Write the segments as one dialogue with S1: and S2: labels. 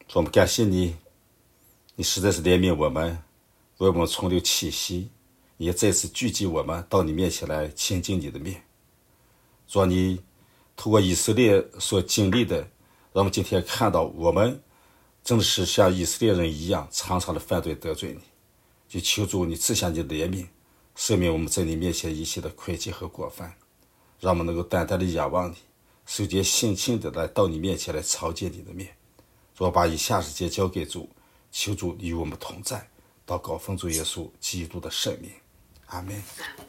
S1: 我们感谢你，你实在是怜悯我们，为我们存留气息，也再次聚集我们到你面前来亲近你的面。主，你透过以色列所经历的，让我们今天看到我们真的是像以色列人一样常常的犯罪得罪你，就求主你赐下你的怜悯，赦免我们在你面前一切的亏欠和过犯，让我们能够单单的仰望你，手洁心清的来到你面前来朝见你的面。主，把以下时间交给主，求主与我们同在，祷告奉主耶稣基督的圣名，阿们。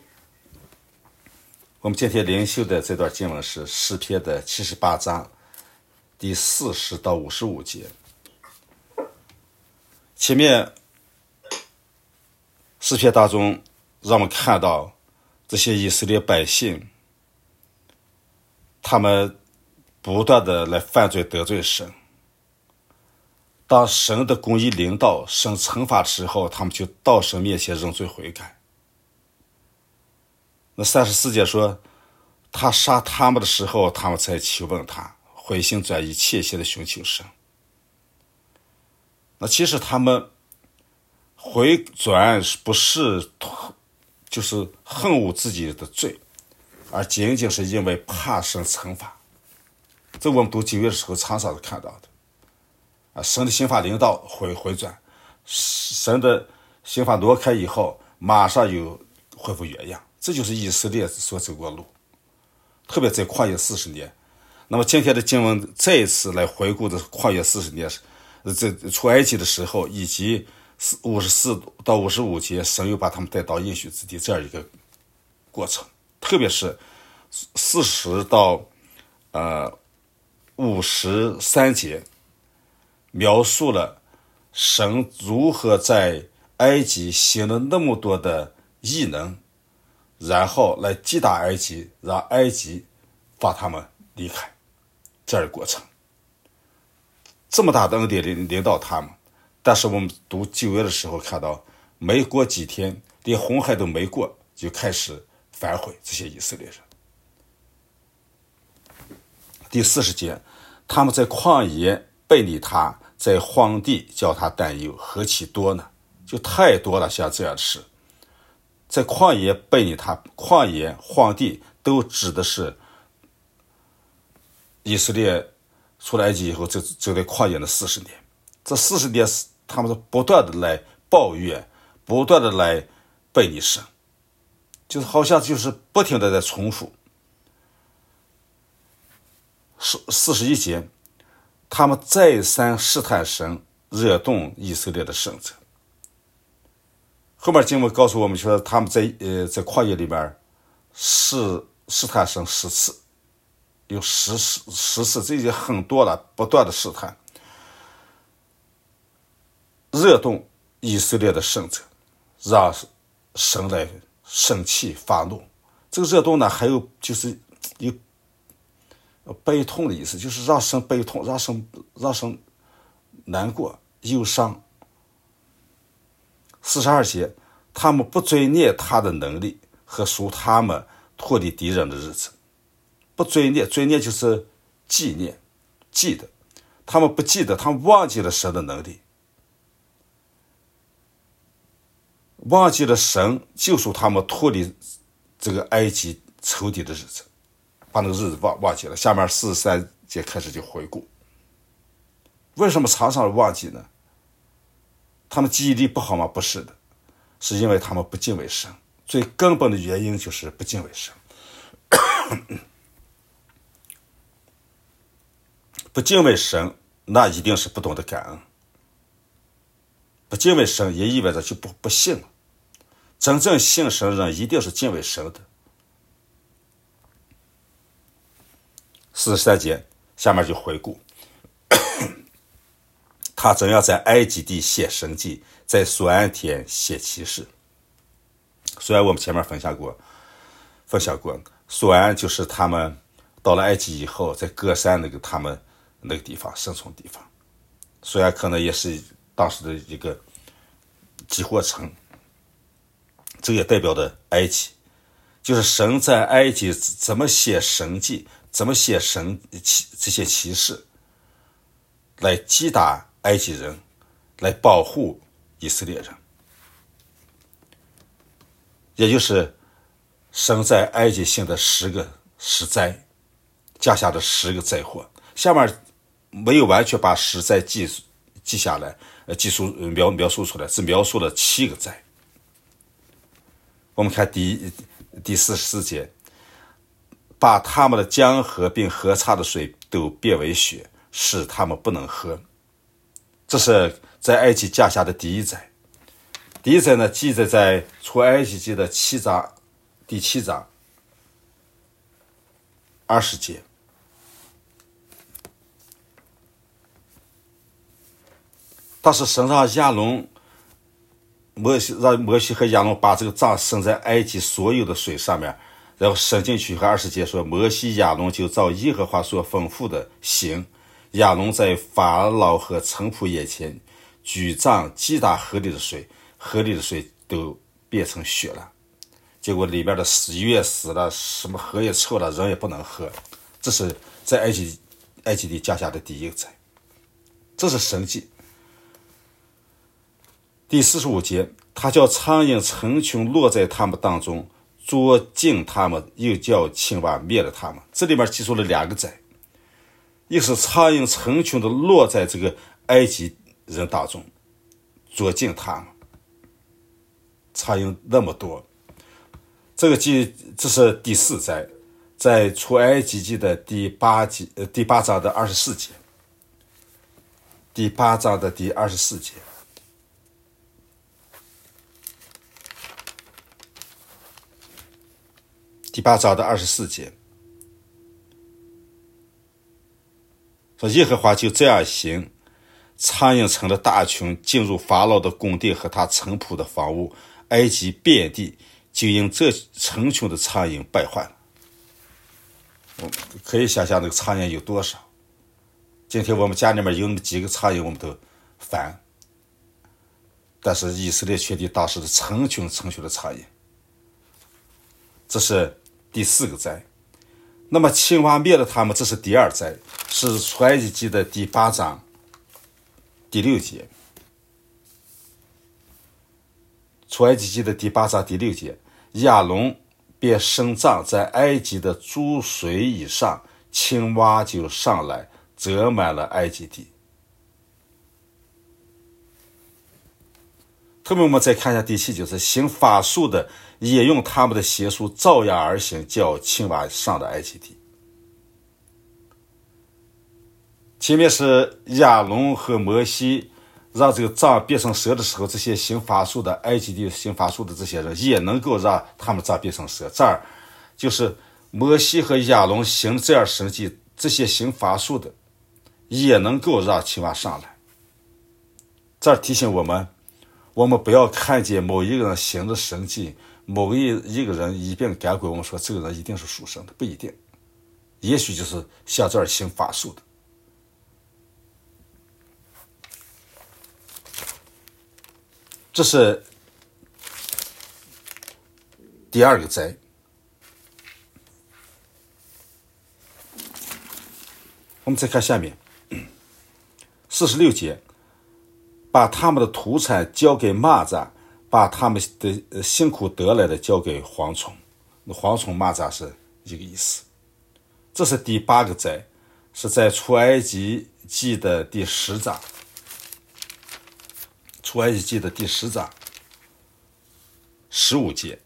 S1: 我们今天灵修的这段经文是诗篇的78章第40到55节。前面诗篇当中让我们看到这些以色列百姓，他们不断的来犯罪得罪神，当神的公义临到，神惩罚之后，他们就到神面前认罪悔改。那34节说，他杀他们的时候，他们才求问他，回心转意，切切的寻求神。那其实他们回转不是就是恨恶自己的罪，而仅仅是因为怕神惩罚。这我们读旧约的时候常常是看到的。神的刑罚临到回转，神的刑罚挪开以后，马上又恢复原样。这就是以色列所走过的路，特别在旷野40年。那么今天的经文再一次来回顾的旷野40年，这出埃及的时候，以及54到55节，神又把他们带到应许之地这样一个过程。特别是40到53节，描述了神如何在埃及行了那么多的异能，然后来击打埃及，让埃及放他们离开，这样的过程。这么大的恩典临到他们，但是我们读旧约的时候看到，没过几天，连红海都没过，就开始反悔这些以色列人。第40节，他们在旷野背离他，在荒地叫他担忧，何其多呢？就太多了，像这样的事。在旷野背离他，旷野荒地都指的是以色列出了埃及以后走在旷野的40年。这40年他们是不断的来抱怨，不断的来背离神，就是好像就是不停的在重复。41节，他们再三试探神，惹动以色列的圣者。后面经文告诉我们说，他们在旷野里面试探神10次，有10次，这已经很多了，不断的试探，惹动以色列的圣者，让神来生气发怒。这个惹动呢，还有就是有悲痛的意思，就是让神悲痛，让神难过忧伤。42节，他们不追念他的能力和赎他们脱离敌人的日子。不追念，追念就是纪念，记得。他们不记得，他们忘记了神的能力，忘记了神救赎他们脱离这个埃及仇敌的日子，把那个日子忘记了。下面43节开始就回顾。为什么常常忘记呢？他们记忆力不好吗？不是的，是因为他们不敬畏神。最根本的原因就是不敬畏神。不敬畏神，那一定是不懂得感恩。不敬畏神也意味着就不信了。真正信神的人一定是敬畏神的。43节下面就回顾，他怎样在埃及地显神迹，在索安田显奇事。虽然我们前面分享过，索安就是他们到了埃及以后，在歌山他们那个地方生存地方，索安可能也是当时的一个集货城，这也代表的埃及，就是神在埃及怎么写神迹，怎么写这些奇事，来击打埃及人，来保护以色列人，也就是神在埃及行的10个10灾，降下的10个灾祸。下面没有完全把10灾记下来，描述出来，只描述了7个灾。我们看第44节，把他们的江河并河岔的水都变为血，使他们不能喝。这是在埃及降下的第一灾。第一灾呢，记载在出埃及记的第7章20节。当时神让摩西和亚伦把这个杖伸在埃及所有的水上面，然后伸进去。和20节说，摩西亚伦就照耶和华所吩咐的行。亚伦在法老和臣仆眼前举杖击打河里的水，河里的水都变成血了。结果里面的鱼也死了，什么河也臭了，人也不能喝。这是在埃及地降下的第一个灾，这是神迹。第45节，他叫苍蝇成群落在他们当中，捉尽他们，又叫青蛙灭了他们。这里面记述了2个灾，一个是苍蝇成群的落在这个埃及人当中，捉尽他们，苍蝇那么多。这是第4灾，在出埃及记的第8章的24节，第8章的第24节。第8章的24节说，耶和华就这样行，苍蝇成了大群，进入法老的宫殿和他臣仆的房屋，埃及遍地就因这成群的苍蝇败坏了。可以想象那个苍蝇有多少。今天我们家里面有那么几个苍蝇我们都烦，但是以色列全地当时的成群的苍蝇。这是第4个灾。那么青蛙灭了他们，这是第2灾，是出埃及记的第8章第6节。出埃及记的第8章第6节，亚伦便伸杖在埃及的诸水以上，青蛙就上来，折满了埃及地。特别我们再看一下第7节，是行法术的也用他们的邪术照样而行，叫青蛙上了埃及地。前面是亚伦和摩西让这个杖变成蛇的时候，这些行法术的埃及地行法术的这些人也能够让他们杖变成蛇。这儿就是摩西和亚伦行这样神迹，这些行法术的也能够让青蛙上来。这儿提醒我们不要看见某一个人行的神迹，某一个人一并赶鬼，我们说这个人一定是属神的，不一定，也许就是像这儿行法术的。这是第2个灾。我们再看下面46节，把他们的土产交给蚂蚱，把他们的辛苦得来的交给蝗虫。蝗虫蚂蚱是一个意思。这是第8个灾，是在出埃及记的第10章。出埃及记的第10章15节，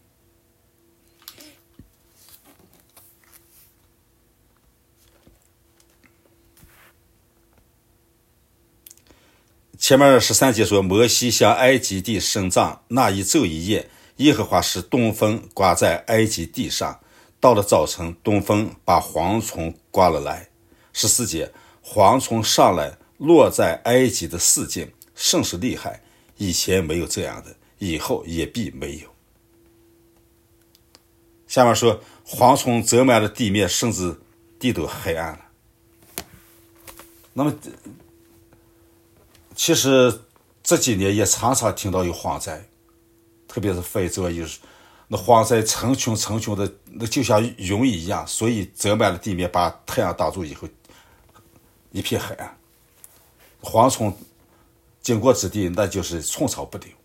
S1: 前面13节说，摩西向埃及地伸杖，那一昼一夜，耶和华使东风刮在埃及地上，到了早晨，东风把蝗虫刮了来。14节，蝗虫上来落在埃及的四境，甚是厉害，以前没有这样的，以后也必没有。下面说，蝗虫折满了地面，甚至地都黑暗了。那么其实这几年也常常听到有蝗灾，特别是非洲，那蝗灾成群的，那就像云一样，所以折满了地面，把太阳挡住以后一片黑暗。 蝗虫经过之地，那就是寸草不留。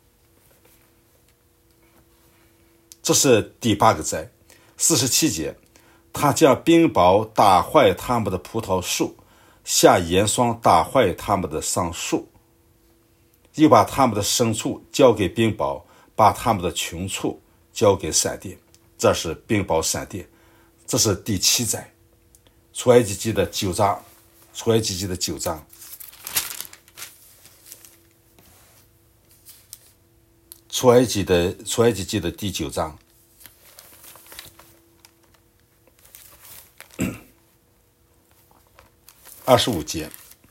S1: 这是第8个灾。47节，他将冰雹打坏他们的葡萄树，下盐霜打坏他们的桑树，又把他们的牲畜交给冰雹，把他们的穷处交给闪电。这是冰雹闪电。这是第7灾。出埃及记的9章，出埃及记的9章，出埃及记的第9章25节。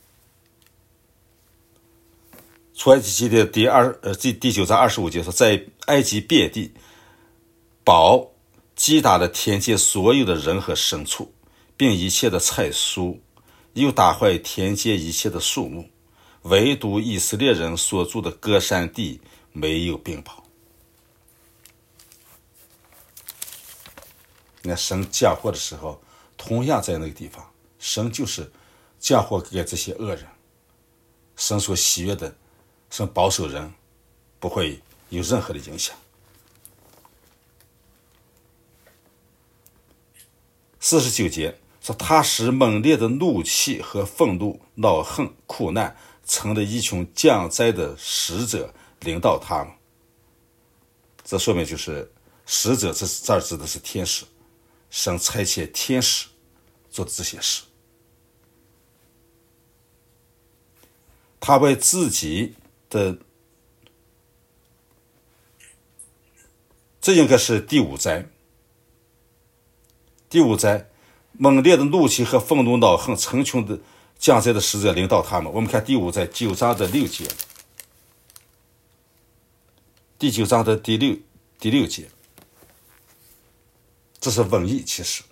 S1: 出埃及记的第9章25节说，在埃及遍地，雹击打了田间所有的人和牲畜，并一切的菜蔬，又打坏田间一切的树木，唯独以色列人所住的歌珊地没有冰雹。那神降祸的时候，同样在那个地方，神就是降祸给这些恶人。神所喜悦的，神保守人不会有任何的影响。49节说，他使猛烈的怒气和愤怒、恼恨、苦难成了一群降灾的使者领导他们。这说明就是使者，这儿指的是天使，神差遣天使做的这些事。他为自己的，这应该是第5灾。第5灾，猛烈的怒气和愤怒、恼恨成群的降灾的使者领导他们。我们看第5灾9章的6节，第9章的第6节，这是瘟疫。其实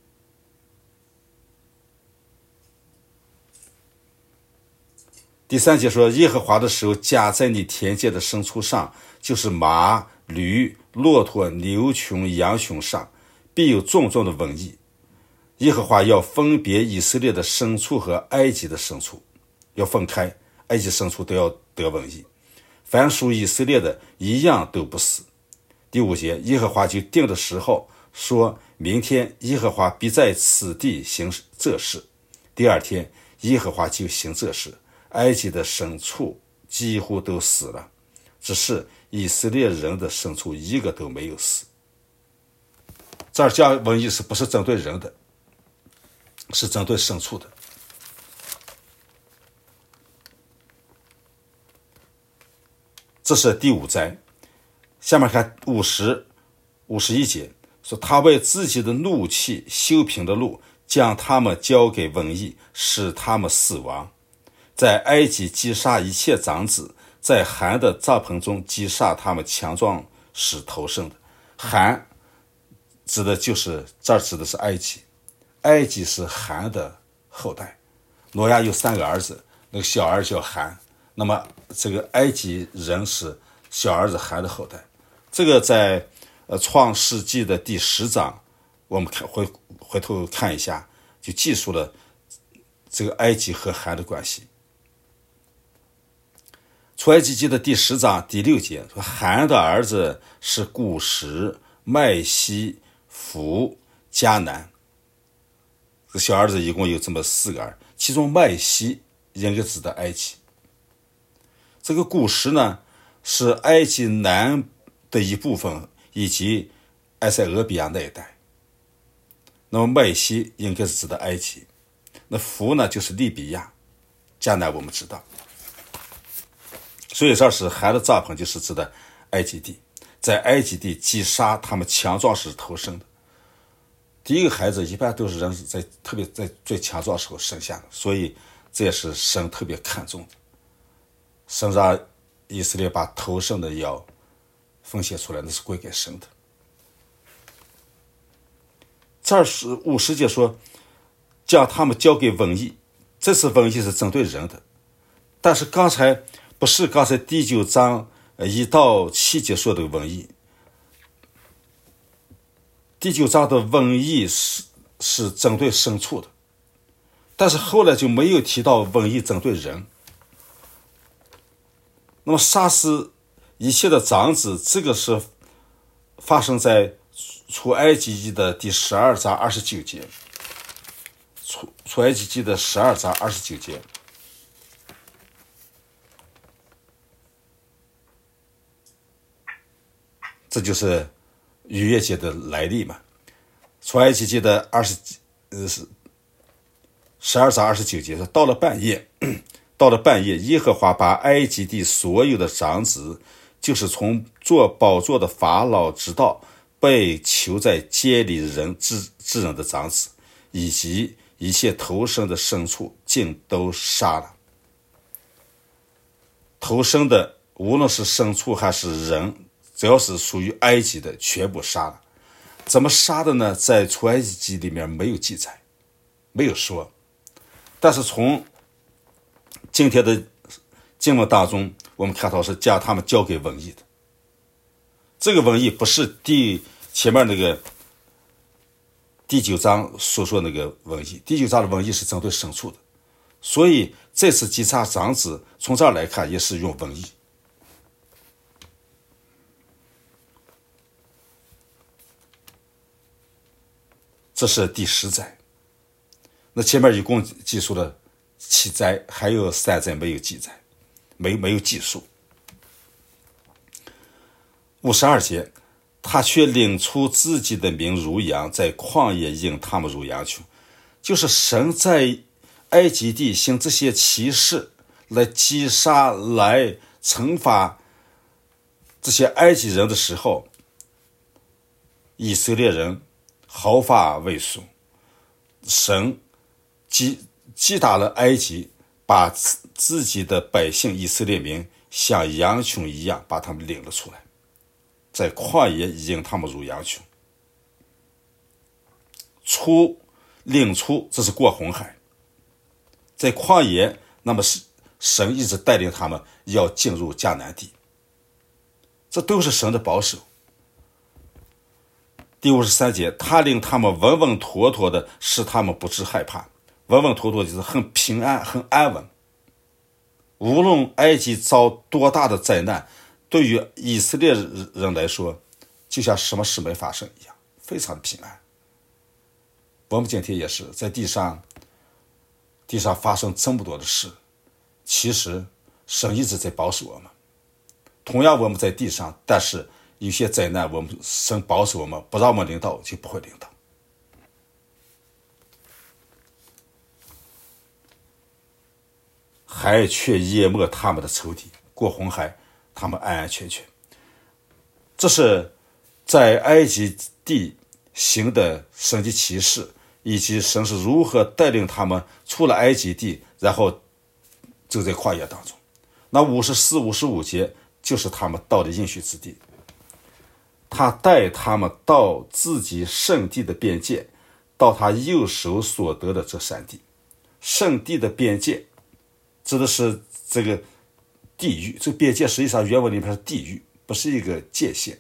S1: 第3节说，耶和华的手加在你田间的牲畜上，就是马、驴、骆驼、牛群、羊群上，必有重重的瘟疫。耶和华要分别以色列的牲畜和埃及的牲畜，要分开，埃及牲畜都要得瘟疫，凡属以色列的一样都不死。第5节，耶和华就定的时候，说明天耶和华必在此地行这事。第2天，耶和华就行这事，埃及的牲畜几乎都死了，只是以色列人的牲畜一个都没有死。这儿讲瘟疫是不是针对人的，是针对牲畜的。这是第5灾。下面看51节，说他为自己的怒气修平的路，将他们交给瘟疫，使他们死亡。在埃及击杀一切长子，在含的帐篷中击杀他们强壮使头生的。含指的就是这儿指的是埃及，埃及是含的后代。挪亚有3个儿子，那个小儿叫含，那么这个埃及人是小儿子含的后代。这个在创世纪的第10章，我们回头看一下，就记述了这个埃及和含的关系。出埃及记的第10章第6节说，含的儿子是古实、麦西、弗、迦南。这小儿子一共有这么4个儿，其中麦西应该指的埃及。这个古实呢，是埃及南的一部分，以及埃塞俄比亚那一带。那么麦西应该是指的埃及，那弗呢就是利比亚，迦南我们知道。所以这是含的帐篷，就是指的埃及地，在埃及地击杀他们强壮时头生的。第一个孩子一般都是人特别在最强壮时候生下的，所以这也是神特别看重的。神让以色列把头生的要奉献出来，那是归给神的。这儿是50节说，将他们交给瘟疫，这次瘟疫是针对人的，但是刚才第9章1到7节说的瘟疫，第9章的瘟疫是针对牲畜的，但是后来就没有提到瘟疫针对人。 那么杀死一切的长子，这个是发生在出埃及记的第12章29节。出埃及记的12章29节。这就是逾越节的来历嘛。出埃及记的12章29节说，到了半夜，耶和华把埃及地所有的长子，就是从做宝座的法老直到被囚在监里人之人的长子，以及一切头生的牲畜，尽都杀了。头生的无论是牲畜还是人，只要是属于埃及的，全部杀了。怎么杀的呢？在出埃及记里面没有记载，没有说。但是从今天的经文当中，我们看到是将他们交给瘟疫的。这个瘟疫不是前面那个第9章所说那个瘟疫，第9章的瘟疫是针对牲畜的，所以这次击杀长子，从这儿来看也是用瘟疫。这是第10灾，那前面一共记述了7灾，还有3灾没有记载，没有记述。52节，他却领出自己的民如羊，在旷野引他们如羊群。就是神在埃及地行这些奇事，来击杀、来惩罚这些埃及人的时候，以色列人毫发未损。神击打了埃及，把自己的百姓以色列民像羊群一样把他们领了出来，在旷野引他们如羊群。领出，这是过红海。在旷野，那么是神一直带领他们要进入迦南地，这都是神的保守。第53节，他令他们稳稳妥妥的，使他们不致害怕。稳稳妥妥就是很平安、很安稳。无论埃及遭多大的灾难，对于以色列人来说，就像什么事没发生一样，非常平安。我们今天也是在地上发生这么多的事，其实神一直在保守我们。同样我们在地上，但是有些灾难我们神保守我们，不让我们领导，就不会领导。海却淹没他们的仇敌，过红海他们安安全全。这是在埃及地行的神迹奇事，以及神是如何带领他们出了埃及地，然后走在旷野当中。那54、55节就是他们到的应许之地，他带他们到自己圣地的边界，到他右手所得的这3地。圣地的边界指的是这个地域，这个边界实际上原文里面是地域，不是一个界限。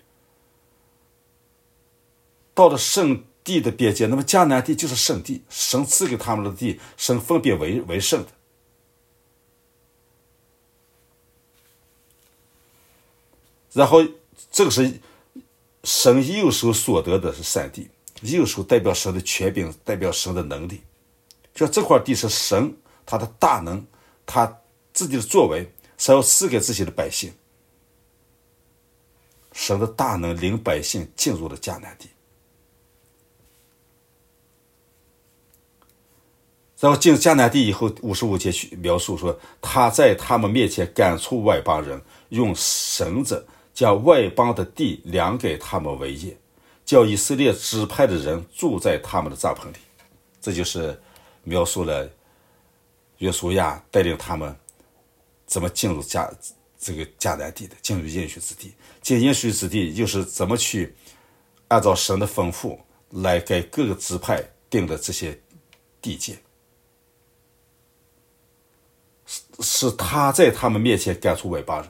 S1: 到了圣地的边界，那么迦南地就是圣地，神赐给他们的地，神分别为圣的。然后这个是神右手所得的是3地，右手代表神的权柄，代表神的能力。就这块地是神他的大能，他自己的作为，神要赐给自己的百姓。神的大能领百姓进入了迦南地。然后进入迦南地以后，55节去描述说，他在他们面前赶出外邦人，用绳子将外邦的地量给他们为业，叫以色列支派的人住在他们的帐篷里。这就是描述了约书亚带领他们怎么进入这个迦南地的，进入应许之地。进应许之地又是怎么去按照神的吩咐来给各个支派定的这些地界。是他在他们面前赶出外邦人。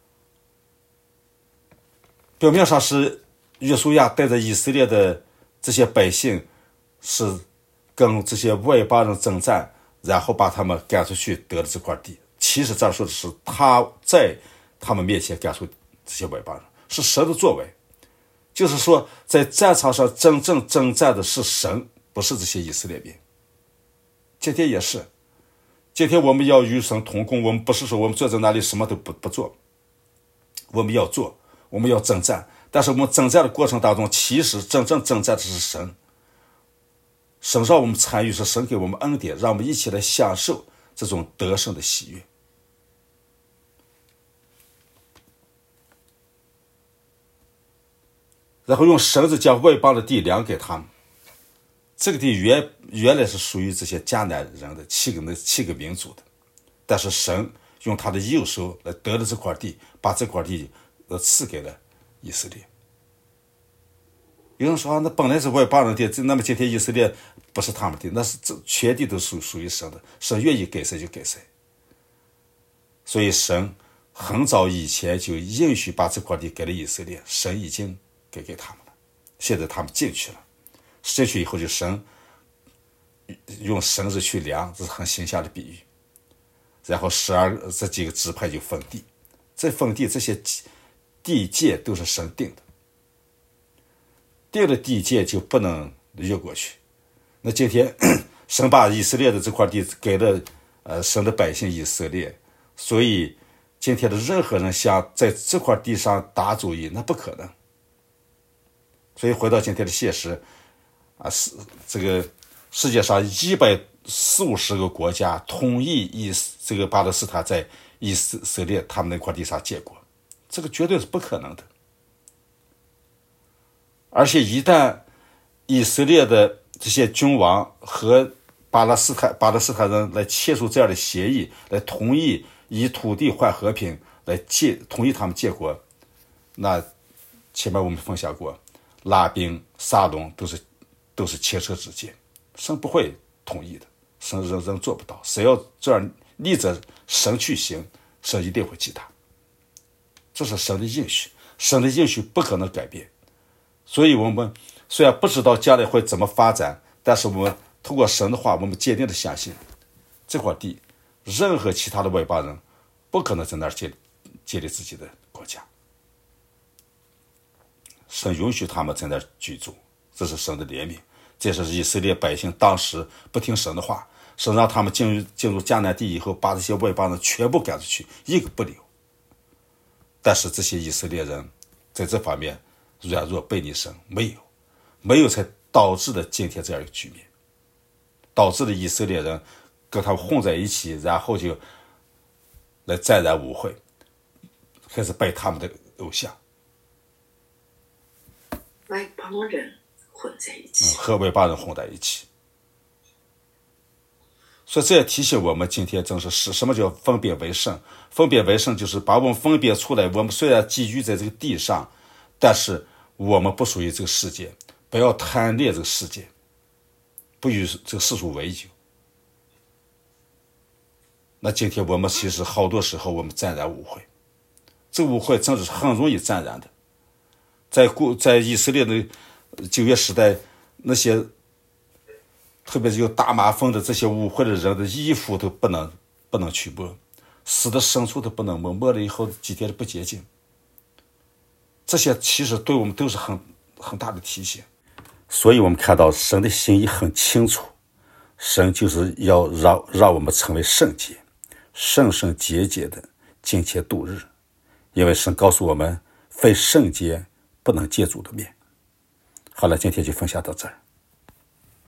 S1: 表面上是约书亚带着以色列的这些百姓是跟这些外邦人征战，然后把他们赶出去得了这块地。其其实这儿说的是他在他们面前赶出这些外邦人，是神的作为。就是说在战场上真正征战的是神，不是这些以色列民。今天也是，今天我们要与神同工，我们不是说我们坐在那里什么都不做，我们要做，我们要征战。但是我们征战的过程当中，其实真正征战的是神。神让我们参与，是神给我们恩典，让我们一起来享受这种得胜的喜悦。然后用绳子将外邦的地量给他们。这个地原来是属于这些迦南人的七个民族的，但是神用他的右手来得了这块地，把这块地赐给了以色列。有人说那本来是外邦人的，那么今天以色列不是他们的，那是全地都属于神的，神愿意给谁就给谁。所以神很早以前就允许把这块地给了以色列，神已经给他们了，现在他们进去了，进去以后就神用绳子去量，这是很形象的比喻。然后这几个支派就分地，这分地这些地界都是神定的，定了地界就不能越过去。那今天神把以色列的这块地给了神的百姓以色列，所以今天的任何人想在这块地上打主意，那不可能。所以回到今天的现实这个世界上140个国家同意这个巴勒斯坦在以色列他们那块地上建国，这个绝对是不可能的。而且一旦以色列的这些君王和巴勒斯坦人来签署这样的协议，来同意以土地换和平，来同意他们建国，那前面我们分享过，拉宾、沙龙都是前车之鉴，神不会同意的，神人做不到。谁要这样逆着神去行，神一定会记他。这是神的应许，神的应许不可能改变。所以我们虽然不知道将来会怎么发展，但是我们通过神的话，我们坚定的相信这块地任何其他的外邦人不可能在那儿建立自己的国家。神允许他们在那儿居住，这是神的怜悯。这是以色列百姓当时不听神的话，神让他们进入迦南地以后，把这些外邦人全部赶出去，一个不留。但是这些以色列人在这方面软弱背逆神，没有才导致了今天这样一个局面，导致了以色列人跟他们混在一起，然后就来沾染污秽，开始拜他们的偶像。
S2: 外邦人混在一起，
S1: 和外邦人混在一起。所以这也提醒我们，今天正是什么叫分别为圣？分别为圣就是把我们分别出来。我们虽然寄居在这个地上，但是我们不属于这个世界，不要贪恋这个世界，不与这个世俗为友。那今天我们其实好多时候我们沾染污秽，这个污秽真的是很容易沾染的。在以色列的旧约时代，那些特别是有大麻风的这些污秽的人的衣服都不能去摸，死的牲畜都不能摸，摸了以后几天都不洁净。这些其实对我们都是很大的提醒。所以我们看到神的心意很清楚，神就是要让我们成为圣洁，圣圣洁洁的敬虔度日。因为神告诉我们，非圣洁不能见主的面。好了，今天就分享到这儿。